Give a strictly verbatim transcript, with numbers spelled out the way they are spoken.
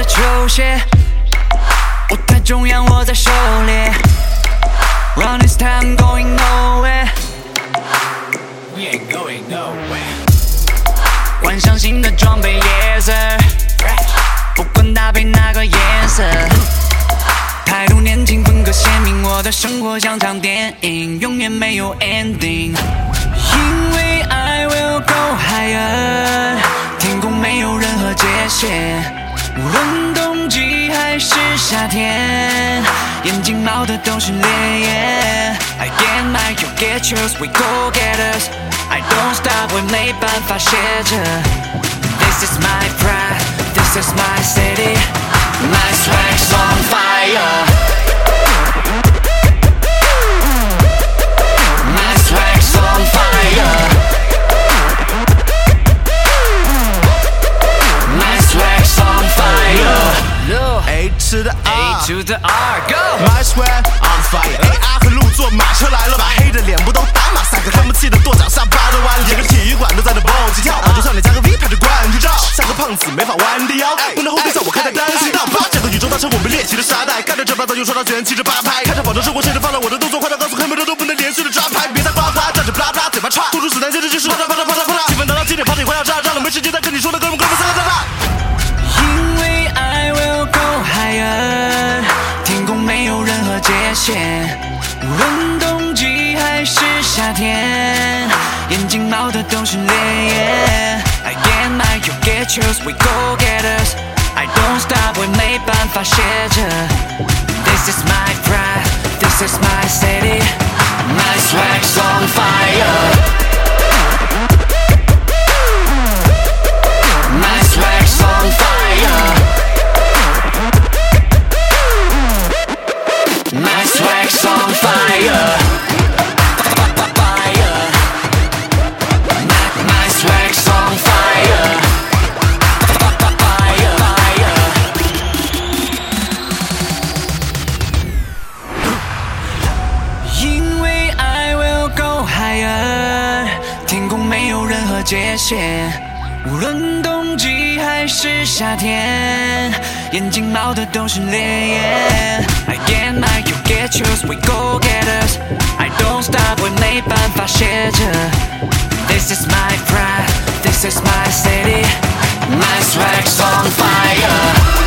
球鞋，舞台中央我在狩猎。Run this time going nowhere. We ain't going nowhere. 换上新的装备 ，Yes sir。不管搭配哪个颜色，态度年轻，风格鲜明。我的生活像场电影，永远没有 ending。因为 I will go higher， 天空没有任何界限，无论冬季还是夏天，眼睛冒的都是烈焰。I get my you get yours, we go getters. I don't stop， 我没办法歇着。This is my pride, this is my city, my swag's on fire. My swag's on fire. My swag's on fire. A to the A R to the R, go! My swag on fire。A R 和路坐马车来了，把黑的脸部都打马赛克，看不起的跺脚下巴都弯了，整个体育馆都在那蹦起跳，马桌上脸加个 V 拍着冠军照，像个胖子没法弯的腰，不能后退，像我开在单行道。这个宇宙大车我们练习的沙袋，看着这把早就说到卷起着八拍，看着保证生活甚至放了我的动作快到告诉黑妹的都不能连续的抓拍，别再夸夸站着啪啪嘴巴叉，吐出子弹接着就是啪嗒啪嗒啪嗒啪嗒，气氛达到极点，party快要炸炸了，没时间再跟你说那哥们哥们三个大大。 因为 I will go higher， 天空没有任何界限，无论冬季还是夏天，眼睛冒的都是烈焰。I get my you get yours, we go getters. I don't stop， 我没办法歇着。This is my pride, this is my city, my swag's on fire. My swag's on fire. My swag's on fire. Fire. My, my swag's on fire. Fire, fire. 因为 I will go higher， 天空没有任何界限，无论冬季还是夏天，眼睛冒的都是烈焰。I get my you get yours, we go getters. I don't stop， 我没办法歇着。This is my pride, this is my city, my swag's on fire.